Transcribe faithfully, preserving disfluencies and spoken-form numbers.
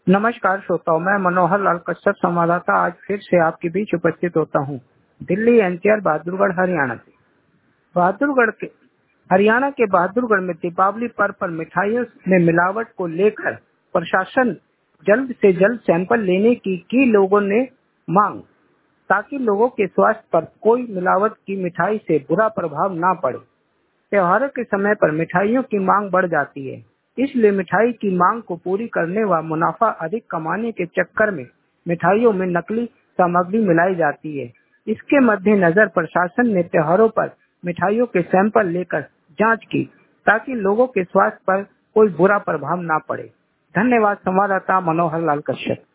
नमस्कार श्रोताओं, मैं मनोहर लाल कश्यप संवाददाता आज फिर से आपके बीच उपस्थित होता हूं। दिल्ली एनसीआर बहादुरगढ़ हरियाणा से। बहादुरगढ़ के हरियाणा के बहादुरगढ़ में दीपावली पर्व पर मिठाइयों में मिलावट को लेकर प्रशासन जल्द से जल्द सैंपल लेने की की लोगों ने मांग, ताकि लोगों के स्वास्थ्य पर कोई मिलावट की मिठाई से बुरा प्रभाव न पड़े। त्योहारों के समय पर मिठाइयों की मांग बढ़ जाती है, इसलिए मिठाई की मांग को पूरी करने व मुनाफा अधिक कमाने के चक्कर में मिठाइयों में नकली सामग्री मिलाई जाती है। इसके मद्देनजर प्रशासन ने त्योहारों पर मिठाइयों के सैंपल लेकर जांच की, ताकि लोगों के स्वास्थ्य पर कोई बुरा प्रभाव न पड़े। धन्यवाद। संवाददाता मनोहर लाल कश्यप।